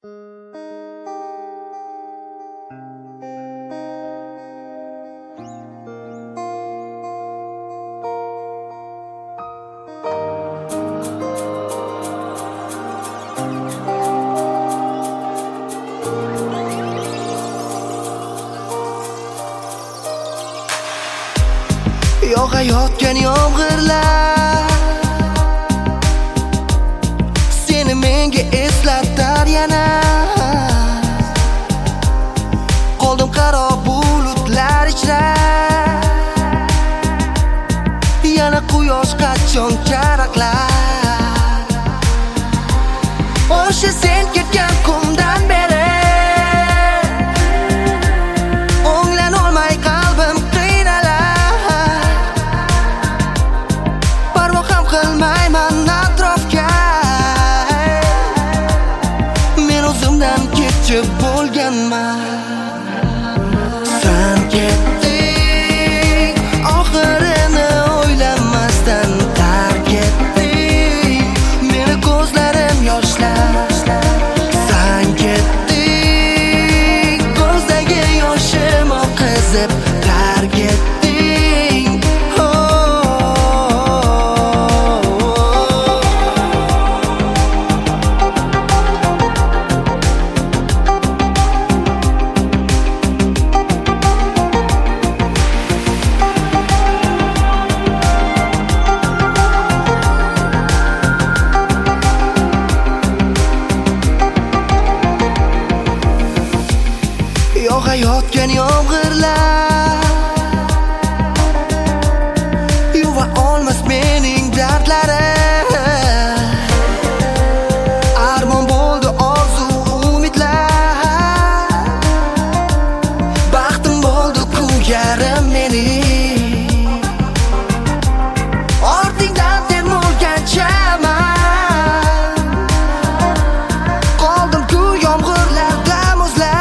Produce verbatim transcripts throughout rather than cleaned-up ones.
Yog'ayotgan yomg'irlar seni menga eslatar yana. Qoldim qaro bulutlar ichra, yana quyosh qachon charaqlar. O'sha sen ketgan kundan beri bo'lganman. Sen ketding, oxirini o'ylamasdan tark etding, meni ko'zlarim yoshlar. Sen ketding, ko'zdagi yoshim oqizib tark etding. Yog'ayotgan yomg'irlar yuva olmas mening dardlarim. Armon bo'ldi orzu umidlar, baxtim bo'ldi ku yarim mening. Ortingdan termulganchaman, qoldim ku yomg'irlarda muzlab.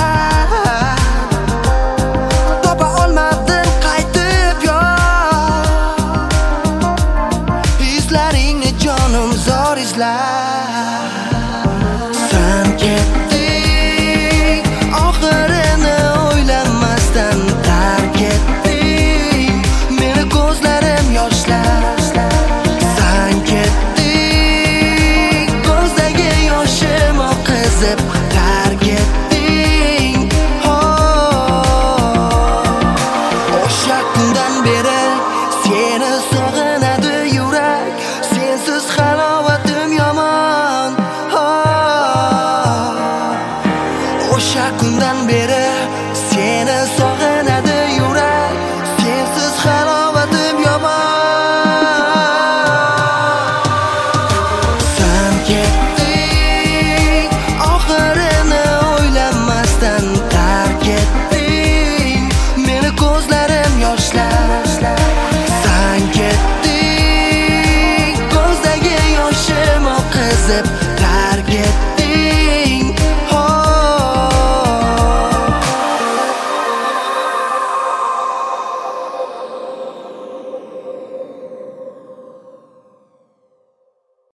Sen ketding, oxirini o'ylamasdan tark etding, meni ko'zlarim yoshlar. Sen ketding, ko'zdagi yoshim oqizib